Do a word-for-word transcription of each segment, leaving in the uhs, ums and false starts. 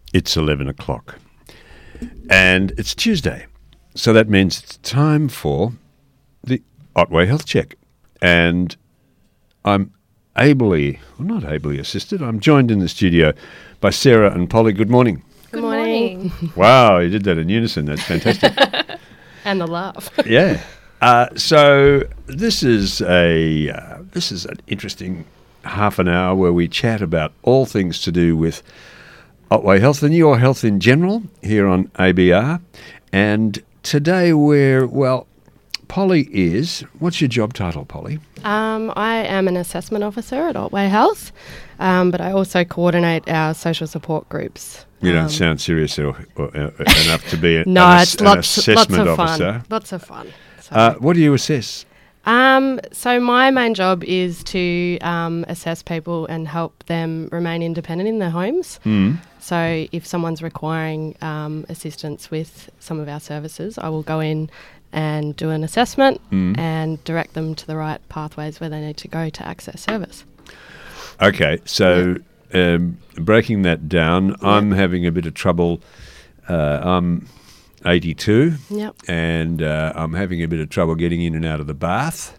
It's eleven o'clock. And it's Tuesday. So that means it's time for the Otway Health Check. And I'm ably, well, not ably assisted, I'm joined in the studio by Sarah and Polly. Good morning. Good morning. Wow, you did that in unison. That's fantastic. And the laugh. Yeah. Uh, so this is a uh, this is an interesting half an hour where we chat about all things to do with Otway Health and your health in general here on A B R. And today we're, well, Polly is, what's your job title, Polly? Um, I am an assessment officer at Otway Health, um, but I also coordinate our social support groups. You don't um, sound serious or, or, uh, enough to be a, no, an, it's an lots, assessment lots of officer. fun. Lots of fun. So. Uh, what do you assess? Um, so my main job is to um, assess people and help them remain independent in their homes. Mm. So if someone's requiring um, assistance with some of our services, I will go in and do an assessment mm. and direct them to the right pathways where they need to go to access service. Okay, so yeah. um, breaking that down, yeah. I'm having a bit of trouble. Uh, I'm eighty-two, yep. and uh, I'm having a bit of trouble getting in and out of the bath,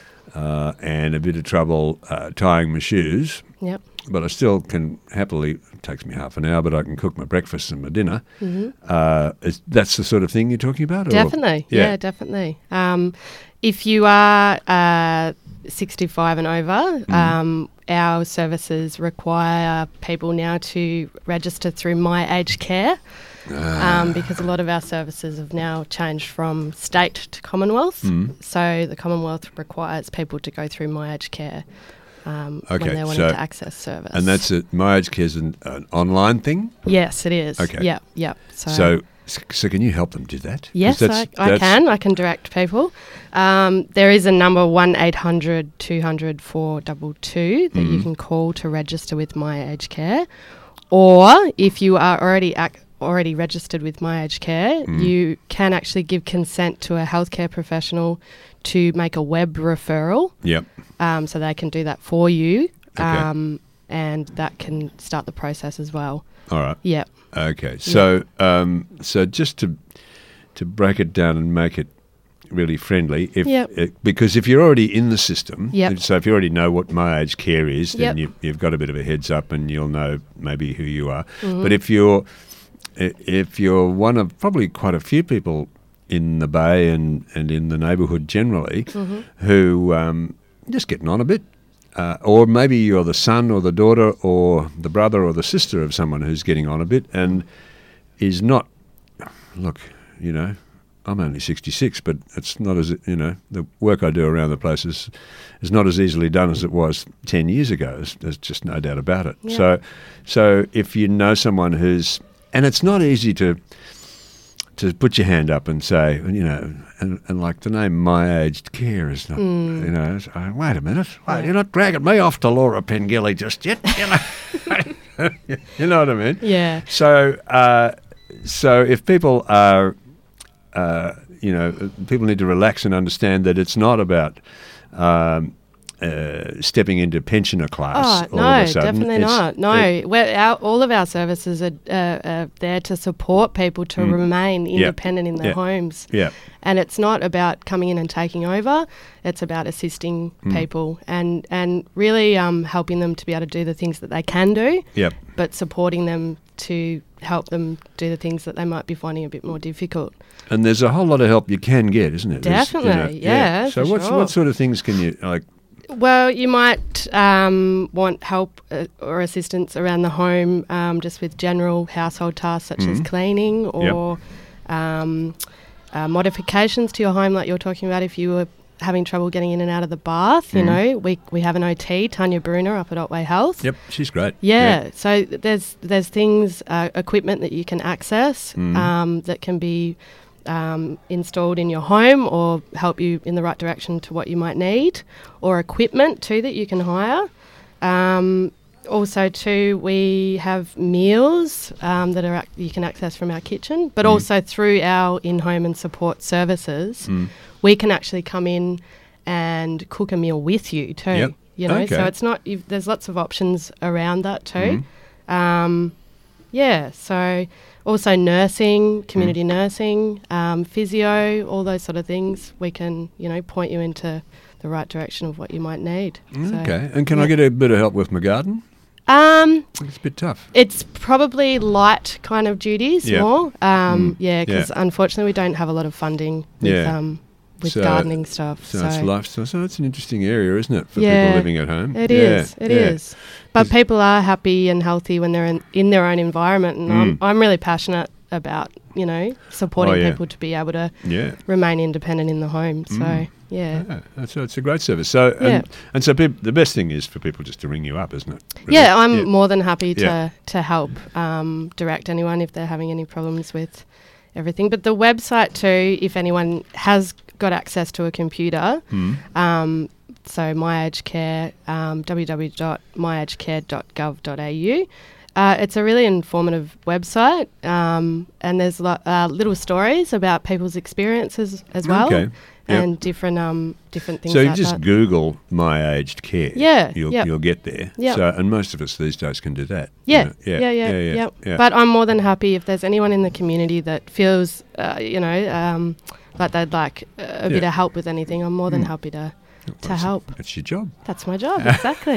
uh, and a bit of trouble uh, tying my shoes. Yep. But I still can happily, it takes me half an hour, but I can cook my breakfast and my dinner. Mm-hmm. Uh, is, that's the sort of thing you're talking about? Or? Definitely, yeah, yeah definitely. Um, if you are uh, sixty-five and over, mm. um, our services require people now to register through My Aged Care. Ah. Um, because a lot of our services have now changed from state to Commonwealth. Mm. So the Commonwealth requires people to go through My Aged Care um, okay, when they're wanting so to access service. And that's it. My Aged Care is an, an online thing? Yes, it is. Okay. Yeah, yeah. So, so, so can you help them do that? Yes, that's, I, I that's can. I can direct people. Um, there is a number one eight hundred two hundred four two two that mm. you can call to register with My Aged Care. Or if you are already ac- already registered with My Aged Care, mm. you can actually give consent to a healthcare professional to make a web referral. Yep. Um, so they can do that for you, okay. um, and that can start the process as well. All right. Yep. Okay. So, yep. um, so just to to break it down and make it really friendly, if yep. uh, because if you're already in the system, yep. so if you already know what My Aged Care is, then yep. you, you've got a bit of a heads up, and you'll know maybe who you are. Mm-hmm. But if you're if you're one of probably quite a few people in the Bay and, and in the neighbourhood generally mm-hmm. who um, just getting on a bit, uh, or maybe you're the son or the daughter or the brother or the sister of someone who's getting on a bit and is not, look, you know, I'm only sixty-six, but it's not as, you know, the work I do around the place is, is not as easily done as it was ten years ago. There's, there's just no doubt about it. Yeah. So, so if you know someone who's, and it's not easy to to put your hand up and say, you know, and, and like the name My Aged Care is not, mm. you know, uh, wait a minute, wait, you're not dragging me off to Laura Pengilly just yet, you know. You know what I mean? Yeah. So, uh, so if people are, uh, you know, people need to relax and understand that it's not about um, Uh, stepping into pensioner class oh, all no, of a sudden. definitely It's, not. No, it, We're, our, all of our services are, uh, are there to support people to mm, remain yeah, independent in their yeah, homes. Yeah. And it's not about coming in and taking over. It's about assisting mm. people and, and really um, helping them to be able to do the things that they can do, yep. but supporting them to help them do the things that they might be finding a bit more difficult. And there's a whole lot of help you can get, isn't it? There's, Definitely, you know, yeah. So for what's, sure. what sort of things can you, like, well, you might um, want help uh, or assistance around the home um, just with general household tasks such mm-hmm. as cleaning or yep. um, uh, modifications to your home like you're talking about if you were having trouble getting in and out of the bath. Mm-hmm. You know, we we have an O T, Tanya Bruner, up at Otway Health. Yep, she's great. Yeah, yeah. so there's, there's things, uh, equipment that you can access mm. um, that can be Um, installed in your home or help you in the right direction to what you might need, or equipment too that you can hire. Um, also too, we have meals um, that are ac- you can access from our kitchen, but mm. also through our in-home and support services, mm. we can actually come in and cook a meal with you too. Yep. You know, okay. so it's not. You've, there's lots of options around that too. Mm. Um, yeah. So also nursing, community mm. nursing, um, physio, all those sort of things. We can, you know, point you into the right direction of what you might need. Okay. So, and can yeah. I get a bit of help with my garden? Um, It's a bit tough. It's probably light kind of duties Yeah. more. Um, Mm. yeah, because Yeah. unfortunately we don't have a lot of funding with, Yeah. um, with So- gardening stuff. So, So, it's lifestyle. So it's an interesting area, isn't it, for Yeah. people living at home? it Yeah, is. It is. yeah. But Is- people are happy and healthy when they're in, in their own environment, and I'm Mm. I'm really passionate about, you know, supporting Oh, yeah. people to be able to Yeah. remain independent in the home. So Mm. yeah. Yeah, that's, it's a great service. So, and, Yeah. and so peop the best thing is for people just to ring you up, isn't it? Really? Yeah, I'm Yeah. more than happy to, Yeah. to help um, direct anyone if they're having any problems with everything. But the website too, if anyone has got access to a computer, Mm. um, so My Aged Care, um, w w w dot my aged care dot gov dot a u. Uh, it's a really informative website, um, and there's lo- uh, little stories about people's experiences as well, Okay. Yep. and different um, different things So you like just that. Google My Aged Care. Yeah, You'll, yep. you'll get there. Yep. So, and most of us these days can do that. you Yeah, know. yeah, yeah, yeah, yeah, yep. yeah. But I'm more than happy if there's anyone in the community that feels, uh, you know, um, like they'd like a bit Yeah. of help with anything. I'm more than Mm. happy to to That's- help. That's your job. That's my job, exactly.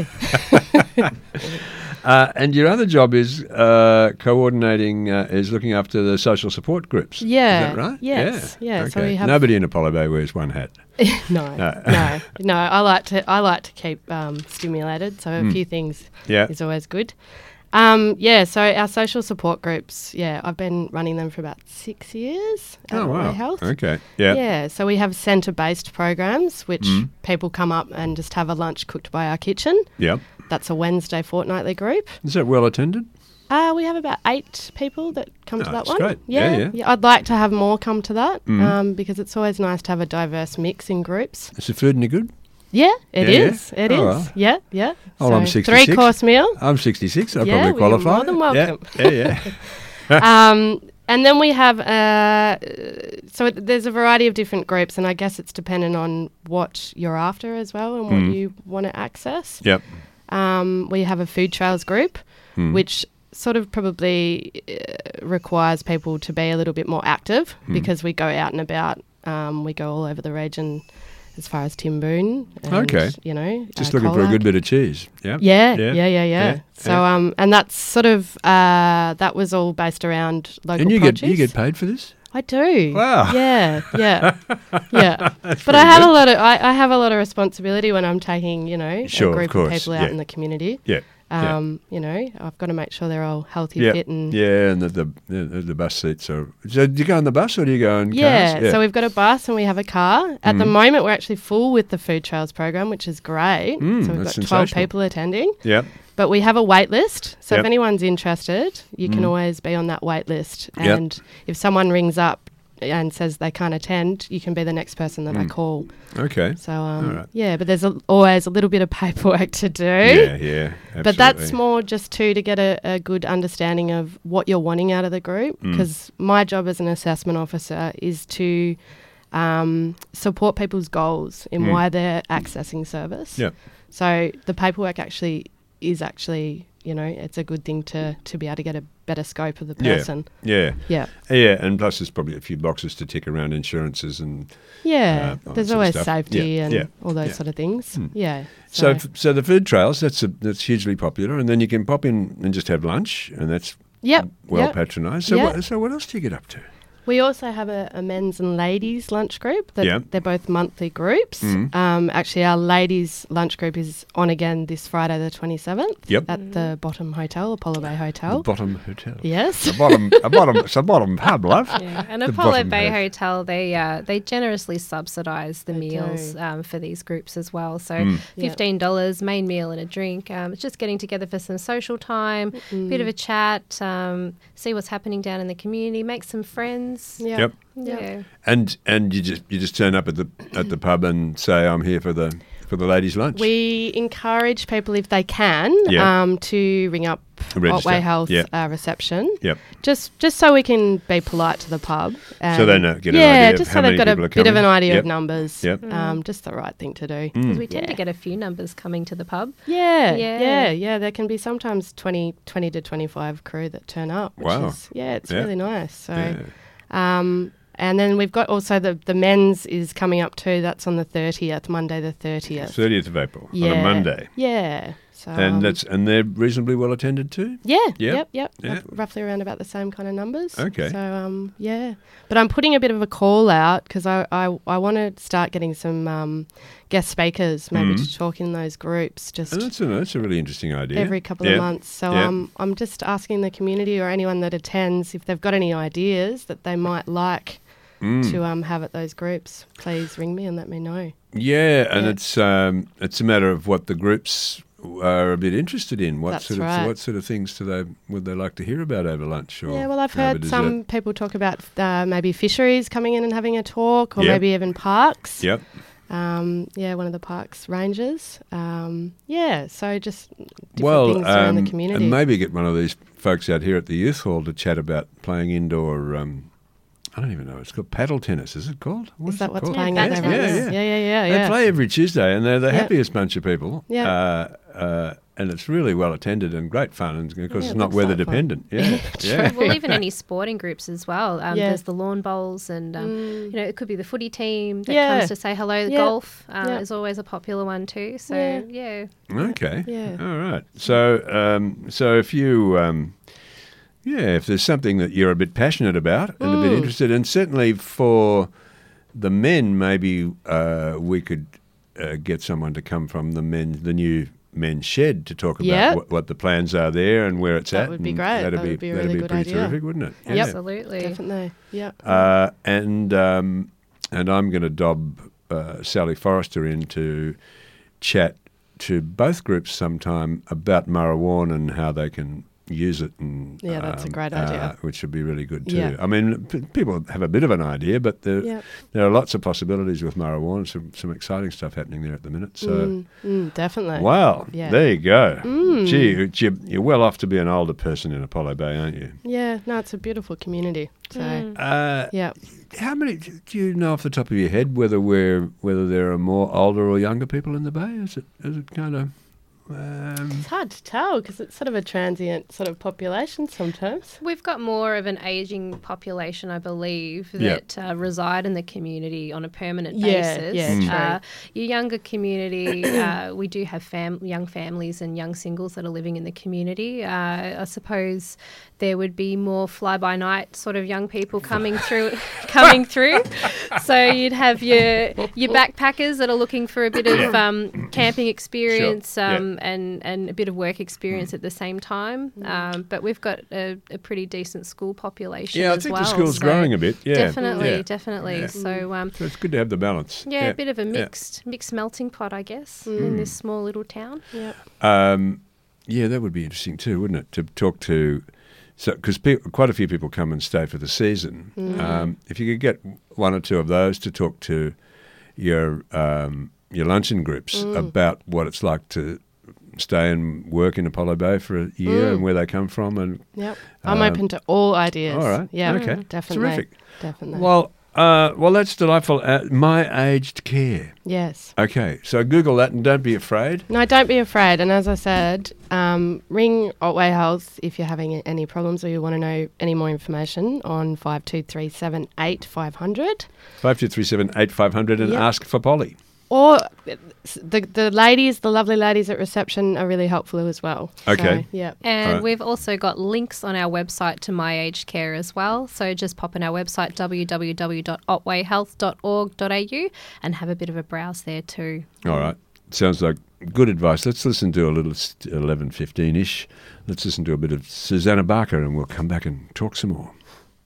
Uh, and your other job is uh, coordinating, uh, is looking after the social support groups. Yeah, Is that right? yes, yeah, Okay. so we have- Nobody in Apollo Bay wears one hat. no, No. no, no. I like to I like to keep um, stimulated, so a Mm. few things Yeah. is always good. Um, yeah, so our social support groups, yeah, I've been running them for about six years at Oh, Way wow. Health. Okay. Yeah. Yeah, so we have centre-based programs, which Mm. people come up and just have a lunch cooked by our kitchen. Yeah. That's a Wednesday fortnightly group. Is that well attended? Uh, we have about eight people that come Oh, to that that's one. great. Yeah, yeah. I'd like to have more come to that Mm. um, because it's always nice to have a diverse mix in groups. Is the food any good? Yeah, it Yeah, yeah? is. It is. Oh, well. Yeah, yeah. Oh, so I'm sixty-six. Three course meal. I'm sixty-six. I Yeah, probably well, you're qualify. more than welcome. Yeah, yeah. yeah. um, and then we have, uh, so it, there's a variety of different groups, and I guess it's dependent on what you're after as well and what Mm. you want to access. Yep. Um, we have a food trails group, Mm. which sort of probably uh, requires people to be a little bit more active Mm. because we go out and about. Um, we go all over the region as far as Timboon. And, Okay. You know, Just uh, looking for a Colac. good bit of cheese. Yeah. Yeah, Yeah. yeah, yeah, yeah. Yeah. So, Yeah. um, and that's sort of uh, that was all based around local And you produce. get you get paid for this? I do. Wow. Yeah, yeah, yeah. That's But pretty I have good. a lot of I, I have a lot of responsibility when I'm taking, you know, Sure, a of group of, course, people out yeah. in the community. Yeah. yeah. Um, you know, I've got to make sure they're all healthy, Yeah. fit, and Yeah, and the, the the the bus seats are. So do you go on the bus or do you go in yeah, cars? so we've got a bus and we have a car. At the Mhm. moment, we're actually full with the food trails program, which is great. Mm, so we've that's got twelve sensational. people attending, yeah. but we have a wait list. So Yep. if anyone's interested, you can Mm. always be on that wait list. Yep. And if someone rings up and says they can't attend, you can be the next person that I Mm. call. Okay. So um, All right. yeah, but there's a, always a little bit of paperwork to do. Yeah, yeah. But that's absolutely. more just too to get a, a good understanding of what you're wanting out of the group. Mm. Because my job as an assessment officer is to um, support people's goals in Mm. why they're accessing service. Yep. So the paperwork actually is actually, you know, it's a good thing to to be able to get a better scope of the Yeah. person. Yeah. Yeah. Yeah, and plus there's probably a few boxes to tick around insurances and Yeah. Uh, all There's that sort of always stuff. safety Yeah, and yeah, all those yeah. sort of things. Hmm. Yeah. so f- so the food trails that's a, that's hugely popular, and then you can pop in and just have lunch, and that's Yep. well yep. patronised. So Yeah. what, so what else do you get up to? We also have a, a men's and ladies lunch group. That Yeah. They're both monthly groups. Mhm. Um, actually, our ladies lunch group is on again this Friday the twenty-seventh Yep. at the Bottom Hotel, Apollo Bay Hotel. The Bottom Hotel. Yes. The bottom, a bottom, it's a bottom pub, love. Yeah, and The Apollo bottom Bay half. Hotel, they uh, they generously subsidise the They meals do. um, for these groups as well. So Mm. Yeah. fifteen dollars main meal and a drink. Um, it's just getting together for some social time, Mm. bit of a chat, um, see what's happening down in the community, make some friends. Yeah. Yep. Yeah. And and you just you just turn up at the at the pub and say I'm here for the for the ladies' lunch. We encourage people, if they can, Yeah. um, to ring up Register. Otway Health Yep. uh, reception. Yep. Just just so we can be polite to the pub. So they know- get an yeah, idea of just how so they've many got a people are bit of coming. an idea Yep. of numbers. Yep. Um, just the right thing to do. Because we tend Yeah. to get a few numbers coming to the pub. Yeah, Yeah. yeah, yeah, There can be sometimes twenty, twenty to twenty-five crew that turn up. Which Wow. Is, yeah, it's Yeah. really nice. So, Yeah. um, and then we've got also the the men's is coming up too. That's on the thirtieth, Monday the thirtieth. thirtieth of April Yeah. on a Monday. Yeah. So, And um, that's and they're reasonably well attended too? yeah, Yep. yep, yep, Yeah. rough- roughly around about the same kind of numbers. Okay. So, um, yeah, but I'm putting a bit of a call out because I, I, I want to start getting some um, guest speakers, maybe Mhm. to talk in those groups, just And that's a, that's a really interesting idea. every couple Yeah. of months. So Yeah. um, I'm just asking the community or anyone that attends if they've got any ideas that they might like Mm. to um, have at those groups. Please ring me and let me know. Yeah, and Yeah. it's um, it's a matter of what the groups are a bit interested in. What That's sort of right. what sort of things do they would they like to hear about over lunch? Or Yeah, well, I've over heard dessert? some people talk about uh, maybe fisheries coming in and having a talk, or Yep. maybe even parks. Yep. Um, yeah, one of the parks rangers. Um, yeah, so just different Well, things around um, the community. and maybe get one of these folks out here at the youth hall to chat about playing indoor. Um, I don't even know. It's called paddle tennis. Is it called? What is that it what's called? playing Yeah, out there? paddle right tennis. now? Yeah, yeah, yeah, yeah. They yeah. play every Tuesday, and they're the Yep. happiest bunch of people. Yep. Uh, uh, and it's really well attended and great fun, and of course Yeah, it's it not looks weather like fun. dependent. Yeah, yeah. Well, even any sporting groups as well. Um, Yeah. There's the lawn bowls, and um, Mm. you know, it could be the footy team that Yeah. comes to say hello. Yeah. Golf uh, Yeah. is always a popular one too. So Yeah. yeah, Okay. Yeah. All right. So, um, so if you, um, yeah, if there's something that you're a bit passionate about and a bit Mm. interested, and certainly for the men, maybe uh, we could uh, get someone to come from the men, the new men's shed, to talk about Yeah. what, what the plans are there and where it's That at. would be and great. That'd That be would be a that'd really be good pretty idea. terrific, wouldn't it? Yep. absolutely. Definitely. Yeah. Uh, and um, and I'm going to dob uh, Sally Forrester in to chat to both groups sometime about Murrawarn and how they can use it. And, Yeah, that's a um, great uh, idea. which would be really good too. Yeah. I mean, p- people have a bit of an idea, but there, Yep. there are lots of possibilities with Murrawarn, some, some exciting stuff happening there at the minute. So, Mm, mm, definitely. wow, Yeah. there you go. Mm. Gee, you- you're, you're well off to be an older person in Apollo Bay, aren't you? Yeah. No, it's a beautiful community. So Mm. Uh, yeah. How many do you know off the top of your head whether we're whether there are more older or younger people in the bay? Is it is it kind of um, It's hard to tell because it's sort of a transient sort of population sometimes. We've got more of an ageing population, I believe, Yep. that uh, reside in the community on a permanent Yeah, basis. yeah, Mm. Uh, your younger community, uh, we do have fam- young families and young singles that are living in the community. Uh, I suppose there would be more fly-by-night sort of young people coming through. coming through. So you'd have your your backpackers that are looking for a bit of um, camping experience. Sure, yeah. Um, and, and a bit of work experience at the same time. Um, but we've got a, a pretty decent school population yeah, I as think well. the school's so growing a bit. Yeah, Definitely, yeah. definitely. Yeah. So, um, So it's good to have the balance. yeah, yeah. a bit of a yeah. mixed mixed melting pot, I guess, in this small little town. Yep. Um, yeah, that would be interesting too, wouldn't it? To talk to, so because pe- quite a few people come and stay for the season. Um, if you could get one or two of those to talk to your um, your luncheon groups about what it's like to stay and work in Apollo Bay for a year Mm. and where they come from, and Yep. I'm Um, open to all ideas. all right. Yeah. Okay. Definitely. Terrific. Definitely. well, uh, well, that's delightful. Uh, my aged care. yes. Okay, so Google that and don't be afraid. No, don't be afraid. And as I said, um, ring Otway Health if you're having any problems or you want to know any more information on five two three seven eight five hundred. Five two three seven eight five hundred and Yep. ask for Polly. Or the the ladies, the lovely ladies at reception are really helpful as well. Okay. So, yeah. And Alright. we've also got links on our website to My Aged Care as well. So just pop in our website, w w w dot otway health dot org dot a u, and have a bit of a browse there too. All right. Sounds like good advice. Let's listen to a little eleven fifteen-ish. Let's listen to a bit of Susanna Barker and we'll come back and talk some more.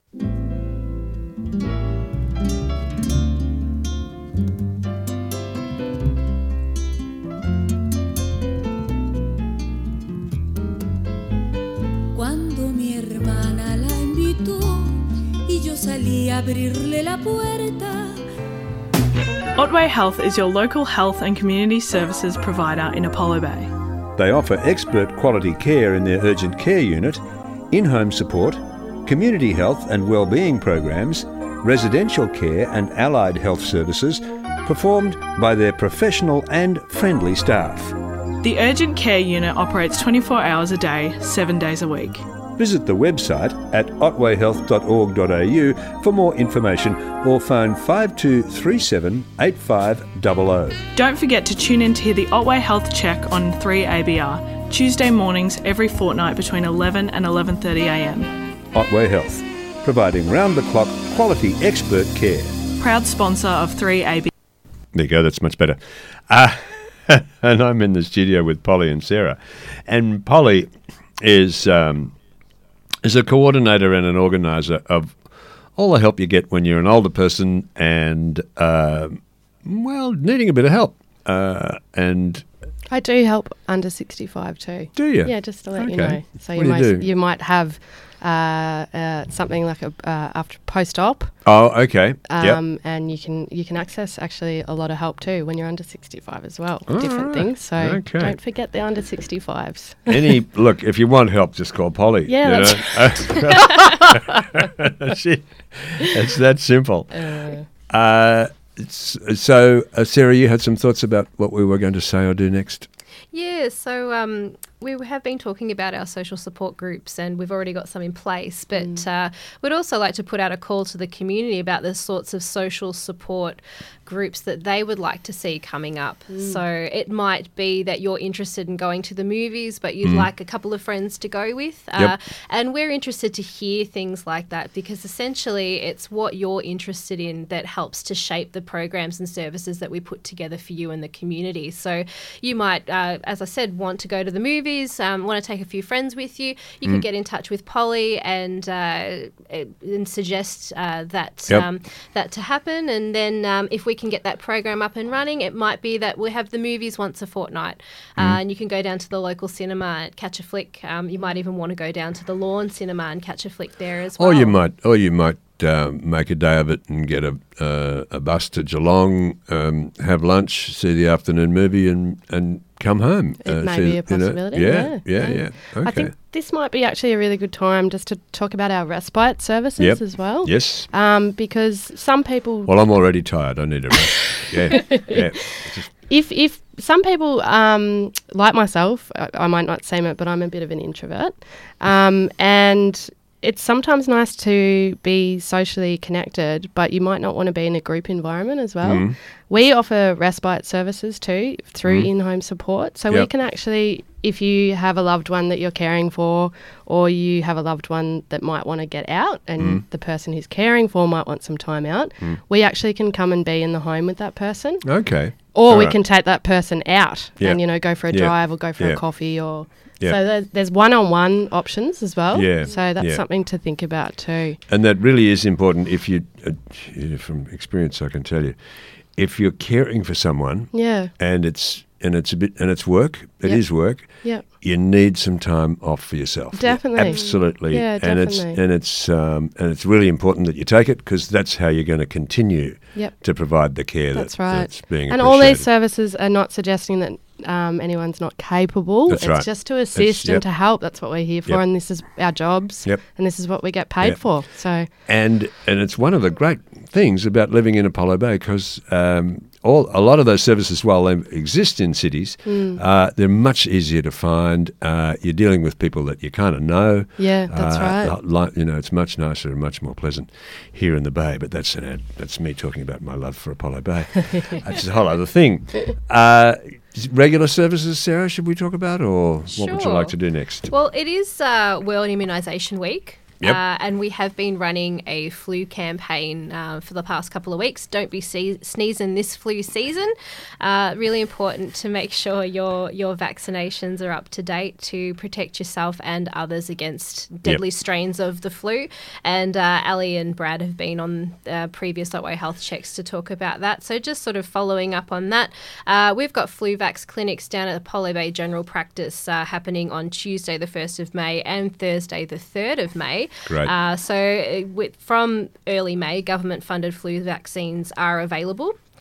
Cuando mi hermana la invitó y yo salí a abrirle la puerta. Otway Health is your local health and community services provider in Apollo Bay. They offer expert quality care in their urgent care unit, in-home support, community health and wellbeing programs, residential care and allied health services performed by their professional and friendly staff. The Urgent Care Unit operates twenty-four hours a day, seven days a week. Visit the website at otway health dot org dot a u for more information or phone five two three seven eight five zero zero. Don't forget to tune in to hear the Otway Health Check on three A B R, Tuesday mornings every fortnight between eleven and eleven thirty a m. Otway Health, providing round-the-clock quality expert care. Proud sponsor of three A B R. There you go, that's much better. Uh, and I'm in the studio with Polly and Sarah. And Polly is um, is a coordinator and an organiser of all the help you get when you're an older person and, uh, well, needing a bit of help. Uh, and I do help under sixty-five too. do you? Yeah, just to let you Okay. know. So What you do you might do? you might have uh, uh, something like a uh, after post-op, Oh, okay. um, and you can you can access actually a lot of help too when you're under sixty-five as well. Oh, different right. things. So Okay. don't forget the under sixty-fives. Yep. Any look, if you want help, just call Polly. Yeah, you that's know? She- it's that simple. Uh, Uh, it's, so, uh, Sarah, you had some thoughts about what we were going to say or do next? Yeah, so um, we have been talking about our social support groups and we've already got some in place, but Mm. uh, we'd also like to put out a call to the community about the sorts of social support groups that they would like to see coming up. Mm. So it might be that you're interested in going to the movies, but you'd Mm. like a couple of friends to go with. Uh, Yep. And we're interested to hear things like that because essentially it's what you're interested in that helps to shape the programs and services that we put together for you and the community. So you might, uh, as I said, want to go to the movies, um, want to take a few friends with you. You Mm. could get in touch with Polly and uh, and suggest uh, that Yep. um, that to happen. And then um, if we can get that program up and running, it might be that we have the movies once a fortnight, uh, Mm. and you can go down to the local cinema and catch a flick. Um, you might even want to go down to the Lawn Cinema and catch a flick there as well. Or you might, or you might uh, make a day of it and get a uh, a bus to Geelong, um, have lunch, see the afternoon movie, and, and come home. It uh, may see- be a you know, possibility, yeah, yeah, yeah, yeah. yeah. Okay. I think this might be actually a really good time just to talk about our respite services Yep. as well. Yes. Um, because some people, Well, I'm already tired. I need a rest. yeah, yeah. Just- if if some people um, like myself, I, I might not seem it, but I'm a bit of an introvert, um, and it's sometimes nice to be socially connected, but you might not want to be in a group environment as well. Mm. We offer respite services too through Mm. in-home support. So we Yep. can actually, if you have a loved one that you're caring for, or you have a loved one that might want to get out and Mm. the person who's caring for might want some time out, Mm. we actually can come and be in the home with that person. Okay. Or All we right. can take that person out Yeah. and, you know, go for a Yeah. drive or go for Yeah. a coffee or... Yeah. So there, there's one-on-one options as well. Yeah. So that's Yeah. something to think about too. And that really is important. If you, uh, you know, from experience, I can tell you, if you're caring for someone Yeah. and it's and it's a bit and it's work, it is Yep. work. Yeah. You need some time off for yourself. Definitely. Absolutely. Yeah, and it's definitely. and it's um, and it's really important that you take it because that's how you're going to continue Yep. to provide the care That's that, right. that's being And all these appreciated. services are not suggesting that um, anyone's not capable. That's it's right. just to assist yep. and to help. That's what we're here for, Yep. and this is our jobs, Yep. and this is what we get paid Yep. for. So And and it's one of the great things about living in Apollo Bay because um, all a lot of those services, while they exist in cities, Mm. uh, they're much easier to find. Uh, you're dealing with people that you kind of know. yeah, that's Uh, right. Like, you know, it's much nicer and much more pleasant here in the Bay. But that's an ad, that's me talking about my love for Apollo Bay. That's a whole other thing. Uh, regular services, Sarah, should we talk about, or what would you Sure. like to do next? Well, it is uh, World Immunisation Week. Yep. Uh, and we have been running a flu campaign uh, for the past couple of weeks. Don't be see- sneezing this flu season. Uh, really important to make sure your your vaccinations are up to date to protect yourself and others against deadly strains of the flu. And uh, Ali and Brad have been on uh, previous Otway Health Checks to talk about that. So just sort of following up on that, uh, we've got flu vax clinics down at Apollo Bay General Practice uh, happening on Tuesday the first of May and Thursday the third of May. Great. Uh, so uh, with, from early May, government-funded flu vaccines are available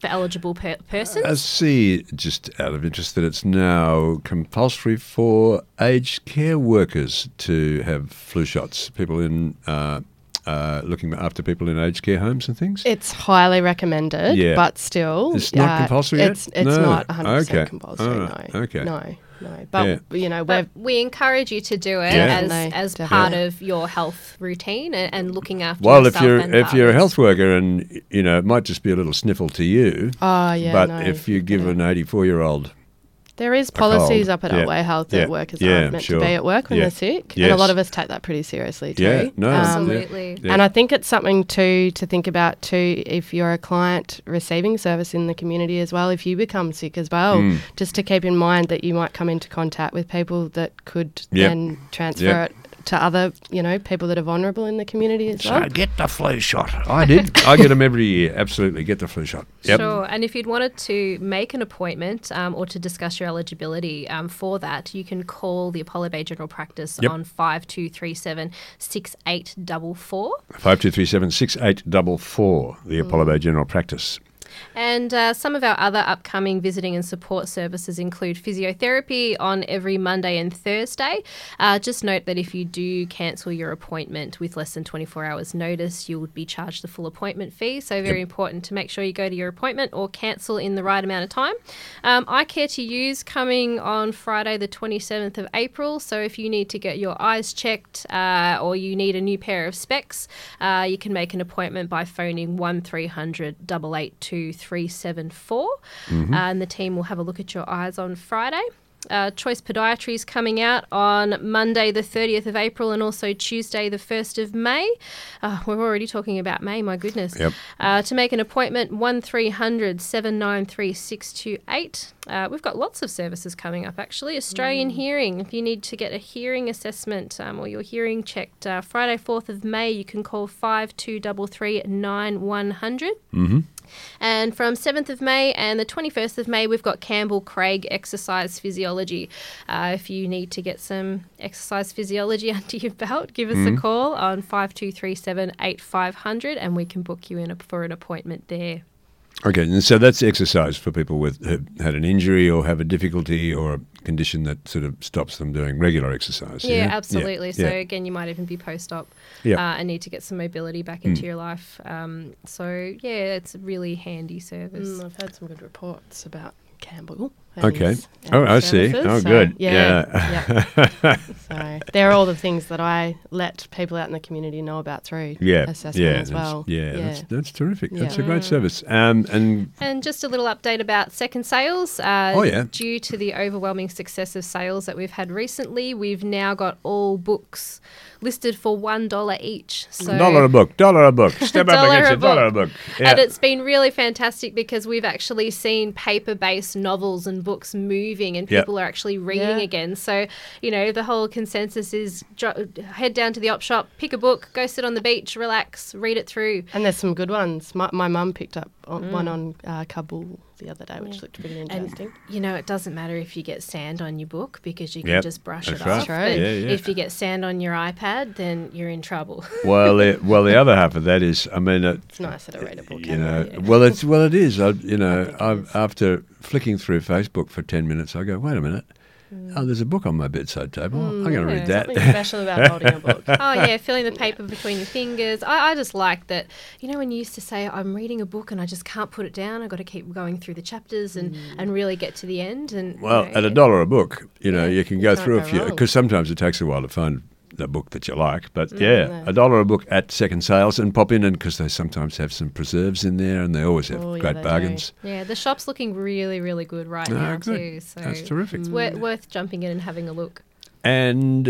for eligible per- persons? I see, just out of interest, that it's now compulsory for aged care workers to have flu shots. People in uh, uh, looking after people in aged care homes and things. It's highly recommended, Yeah. but still, It's not compulsory yet? It's it's No. not one hundred percent Okay. compulsory. All right. No, Okay. no, no. But Yeah. you know, But we're we encourage you to do it Yeah. as, Definitely, as definitely. part of your health routine and, and looking after Well, if yourself you're and if you're a others. health worker and you know it might just be a little sniffle to you, oh yeah. but no, if you give yeah. an eighty-four year old There is a cold. policies up at Yeah. Otway Health Yeah. that workers Yeah, aren't meant sure. to be at work when Yeah. they're sick, and Yes. a lot of us take that pretty seriously too. Yeah, no, Um, Absolutely. Yeah. And I think it's something too to think about too if you're a client receiving service in the community as well, if you become sick as well, Mm. just to keep in mind that you might come into contact with people that could Yep. then transfer Yep. it to other, you know, people that are vulnerable in the community as well. So get the flu shot. I did. I get them every year. Absolutely, get the flu shot. Yep. Sure. And if you'd wanted to make an appointment um, or to discuss your eligibility um, for that, you can call the Apollo Bay General Practice Yep. on five two three seven, six eight four four. Five two three seven six eight double four. The Apollo Bay General Practice. And uh, some of our other upcoming visiting and support services include physiotherapy on every Monday and Thursday. Uh, just note that if you do cancel your appointment with less than twenty-four hours notice, you would be charged the full appointment fee. So very important to make sure you go to your appointment or cancel in the right amount of time. Um, Eye Care to Use coming on Friday the twenty-seventh of April. So if you need to get your eyes checked uh, or you need a new pair of specs, uh, you can make an appointment by phoning one three hundred, eight eight two, three seven four, Mm-hmm. uh, and the team will have a look at your eyes on Friday. Uh, Choice Podiatry is coming out on Monday the thirtieth of April and also Tuesday the first of May. Uh, we're already talking about May, my goodness. Yep. Uh, to make an appointment, one three hundred, seven nine three, six two eight. Uh, we've got lots of services coming up, actually. Australian Hearing. If you need to get a hearing assessment um, or your hearing checked, uh, Friday fourth of May, you can call five two three three, nine one zero zero. Mm-hmm. And from seventh of May and the twenty-first of May, we've got Campbell Craig Exercise Physiology. Uh, if you need to get some exercise physiology under your belt, give us Mm-hmm. a call on five two three seven, eight five zero zero and we can book you in a, for an appointment there. Okay, and so that's exercise for people with who've had an injury or have a difficulty or a condition that sort of stops them doing regular exercise. Yeah, Yeah, absolutely. Yeah, So yeah. again, you might even be post-op Yeah. uh, and need to get some mobility back into your life. Um, so yeah, it's a really handy service. Mm, I've heard some good reports about Campbell. and Okay. his- and Oh, his I see. services, Oh, so, good. Yeah. Yeah. yeah. So they're all the things that I let people out in the community know about through Yeah, assessment yeah, as that's- well. Yeah, That's, that's terrific. That's Yeah. a great service. Um, and And just a little update about second sales. Uh, Oh, yeah. Due to the overwhelming success of sales that we've had recently, we've now got all books listed for one dollar each. So dollar a book, dollar a book. Step up Dollar against a it, dollar a book. book. Yeah. And it's been really fantastic because we've actually seen paper-based novels and books moving and Yep. people are actually reading Yeah. again. So, you know, the whole consensus is dro- head down to the op shop, pick a book, go sit on the beach, relax, read it through. And there's some good ones. My, my mum picked up on, Mm. one on uh, Kabul the other day, which looked pretty interesting. You know, it doesn't matter if you get sand on your book because you can Yep, just brush that's it right. off. That's right. But Yeah, yeah. if you get sand on your iPad, then you're in trouble. well, the, well, the other half of that is, I mean, it, It's nicer to read a book. you anyway. know, yeah. well, it's well, it is. I, you know, think it I, is. after flicking through Facebook for ten minutes, I go, wait a minute. Oh, there's a book on my bedside table. I'm going to yeah. read that. Something special about holding a book. Oh yeah, feeling the paper between your fingers. I, I just like that. You know, when you used to say, "I'm reading a book and I just can't put it down. I've got to keep going through the chapters and, and really get to the end." And you Well, know, at a dollar a book, you know, you can go can't through a go few, wrong. because sometimes it takes a while to find the book that you like. But Mm, yeah, no. a dollar a book at second sales and pop in, and because they sometimes have some preserves in there and they always have Oh, yeah, great they do. bargains. yeah, the shop's looking really, really good right Ah, now good. too. So That's terrific. It's wor- worth jumping in and having a look. And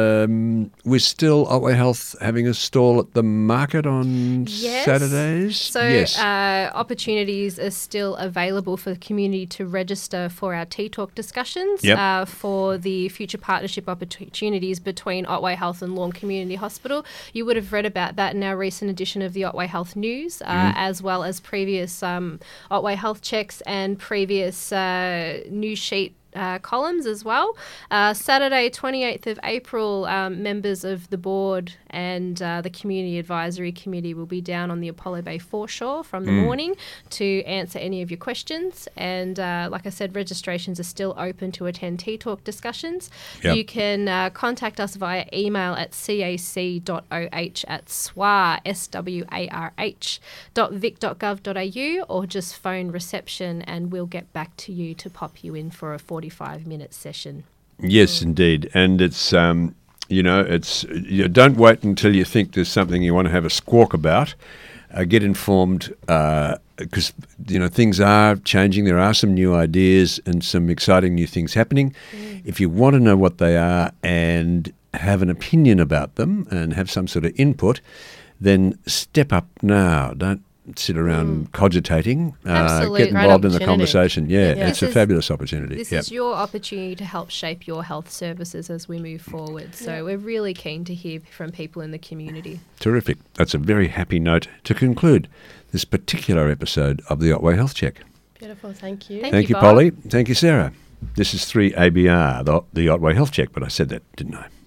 um, we're still Otway Health having a stall at the market on Yes. Saturdays. So yes. uh, opportunities are still available for the community to register for our Tea Talk discussions Yep. uh, for the future partnership opportunities between Otway Health and Lawn Community Hospital. You would have read about that in our recent edition of the Otway Health News, uh, Mm-hmm. as well as previous um, Otway Health checks and previous uh, news sheet uh, columns as well. Uh, Saturday, twenty-eighth of April, um, members of the board and uh, the Community Advisory Committee will be down on the Apollo Bay foreshore from the Mm. morning to answer any of your questions. And uh, like I said, registrations are still open to attend Tea Talk discussions. Yep. You can uh, contact us via email at cac dot o h at swarh, S W A R H, dot vic dot gov dot a u, or just phone reception and we'll get back to you to pop you in for a forty-five minute session. Yes, indeed. And it's, um, you know, it's you don't wait until you think there's something you want to have a squawk about. Uh, get informed because, you know, things are changing. There are some new ideas and some exciting new things happening. Mm. If you want to know what they are and have an opinion about them and have some sort of input, then step up now. Don't sit around cogitating. Uh, Absolutely. get Great involved in the opportunity. conversation. Yeah, Yeah. it's This a is- fabulous opportunity. This Yep. is your opportunity to help shape your health services as we move forward. So we're really keen to hear from people in the community. Terrific. That's a very happy note to conclude this particular episode of the Otway Health Check. Beautiful, thank you. Thank Thank you, you, Bob. Polly. Thank you, Sarah. This is three A B R, the, the Otway Health Check, but I said that, didn't I?